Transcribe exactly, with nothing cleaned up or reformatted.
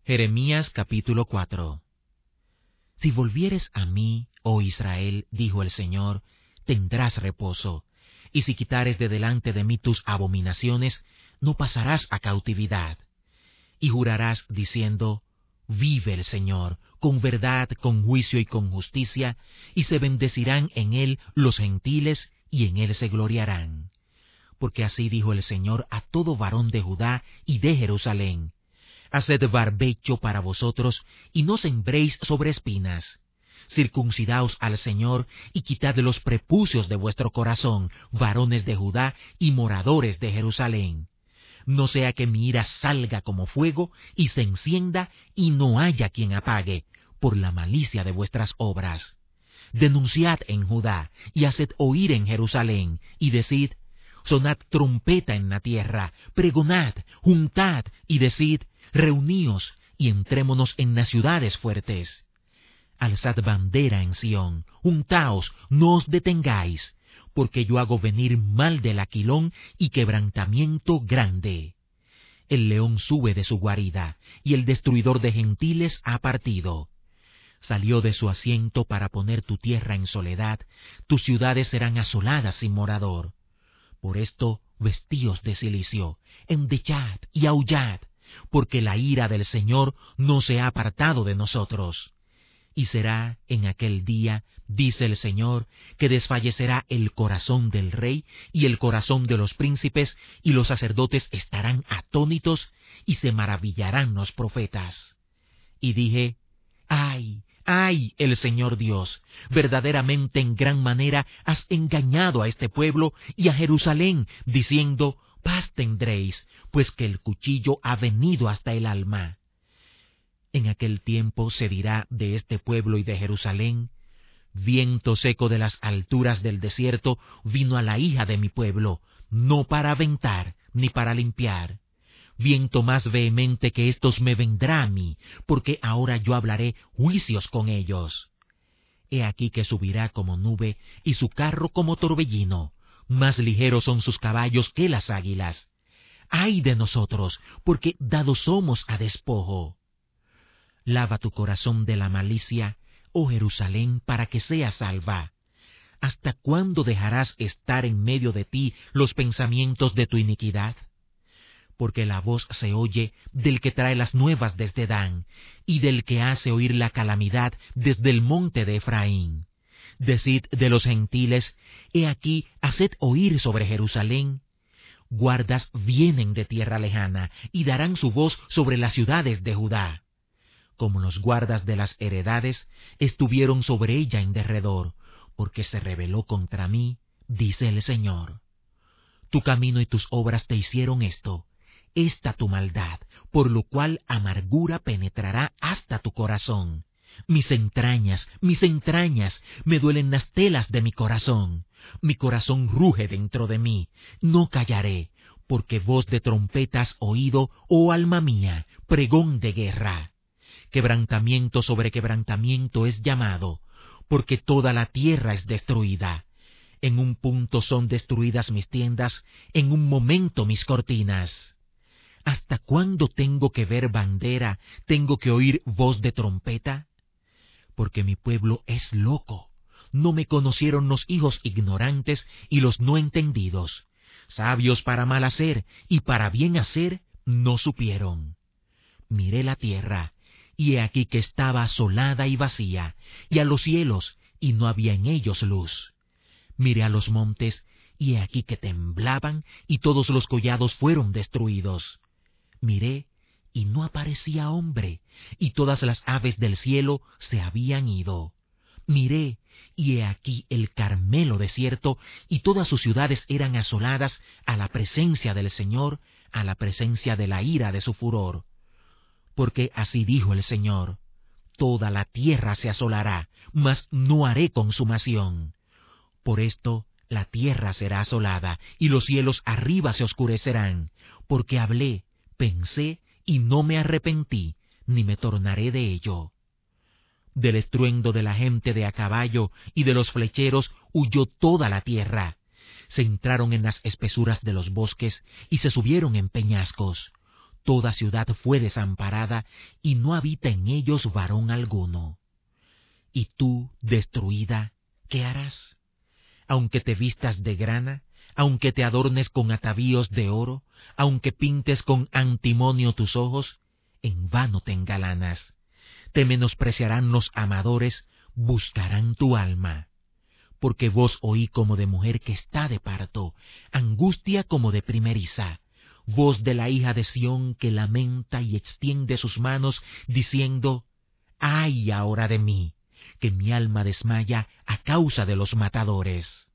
Jeremías capítulo cuatro. Si volvieres a mí, oh Israel, dijo el Señor, tendrás reposo, y si quitares de delante de mí tus abominaciones, no pasarás a cautividad. Y jurarás diciendo, vive el Señor, con verdad, con juicio y con justicia, y se bendecirán en él los gentiles, y en él se gloriarán. Porque así dijo el Señor a todo varón de Judá y de Jerusalén: haced barbecho para vosotros, y no sembréis sobre espinas. Circuncidaos al Señor, y quitad los prepucios de vuestro corazón, varones de Judá y moradores de Jerusalén. No sea que mi ira salga como fuego, y se encienda, y no haya quien apague, por la malicia de vuestras obras. Denunciad en Judá, y haced oír en Jerusalén, y decid: sonad trompeta en la tierra, pregonad, juntad, y decid: reuníos, y entrémonos en las ciudades fuertes. Alzad bandera en Sión, juntaos, no os detengáis, porque yo hago venir mal del aquilón y quebrantamiento grande. El león sube de su guarida, y el destruidor de gentiles ha partido. Salió de su asiento para poner tu tierra en soledad, tus ciudades serán asoladas sin morador. Por esto, vestíos de cilicio, endechad y aullad, porque la ira del Señor no se ha apartado de nosotros. Y será en aquel día, dice el Señor, que desfallecerá el corazón del rey y el corazón de los príncipes, y los sacerdotes estarán atónitos, y se maravillarán los profetas. Y dije: ¡ay, ay, el Señor Dios! Verdaderamente en gran manera has engañado a este pueblo y a Jerusalén, diciendo: paz tendréis, pues que el cuchillo ha venido hasta el alma. En aquel tiempo se dirá de este pueblo y de Jerusalén: viento seco de las alturas del desierto vino a la hija de mi pueblo, no para aventar ni para limpiar. Viento más vehemente que estos me vendrá a mí, porque ahora yo hablaré juicios con ellos. He aquí que subirá como nube y su carro como torbellino, más ligeros son sus caballos que las águilas. ¡Ay de nosotros, porque dados somos a despojo! Lava tu corazón de la malicia, oh Jerusalén, para que seas salva. ¿Hasta cuándo dejarás estar en medio de ti los pensamientos de tu iniquidad? Porque la voz se oye del que trae las nuevas desde Dan, y del que hace oír la calamidad desde el monte de Efraín. Decid de los gentiles: he aquí, haced oír sobre Jerusalén. Guardas vienen de tierra lejana, y darán su voz sobre las ciudades de Judá. Como los guardas de las heredades, estuvieron sobre ella en derredor, porque se rebeló contra mí, dice el Señor. Tu camino y tus obras te hicieron esto, esta tu maldad, por lo cual amargura penetrará hasta tu corazón. Mis entrañas, mis entrañas, me duelen las telas de mi corazón. Mi corazón ruge dentro de mí, no callaré, porque voz de trompeta has oído, oh alma mía, pregón de guerra. Quebrantamiento sobre quebrantamiento es llamado, porque toda la tierra es destruida. En un punto son destruidas mis tiendas, en un momento mis cortinas. ¿Hasta cuándo tengo que ver bandera, tengo que oír voz de trompeta? Porque mi pueblo es loco, no me conocieron los hijos ignorantes y los no entendidos. Sabios para mal hacer y para bien hacer no supieron. Miré la tierra, y he aquí que estaba asolada y vacía, y a los cielos, y no había en ellos luz. Miré a los montes, y he aquí que temblaban, y todos los collados fueron destruidos. Miré, y no aparecía hombre, y todas las aves del cielo se habían ido. Miré, y he aquí el Carmelo desierto, y todas sus ciudades eran asoladas a la presencia del Señor, a la presencia de la ira de su furor. Porque así dijo el Señor: toda la tierra se asolará, mas no haré consumación. Por esto la tierra será asolada, y los cielos arriba se oscurecerán, porque hablé, pensé, y no me arrepentí, ni me tornaré de ello. Del estruendo de la gente de a caballo y de los flecheros huyó toda la tierra. Se entraron en las espesuras de los bosques y se subieron en peñascos. toda ciudad fue desamparada, y no habita en ellos varón alguno. Y tú, destruida, ¿qué harás? Aunque te vistas de grana, aunque te adornes con atavíos de oro, aunque pintes con antimonio tus ojos, en vano te engalanas. Te menospreciarán los amadores, buscarán tu alma. Porque voz oí como de mujer que está de parto, angustia como de primeriza, voz de la hija de Sión que lamenta y extiende sus manos, diciendo, ¡ay ahora de mí, que mi alma desmaya a causa de los matadores!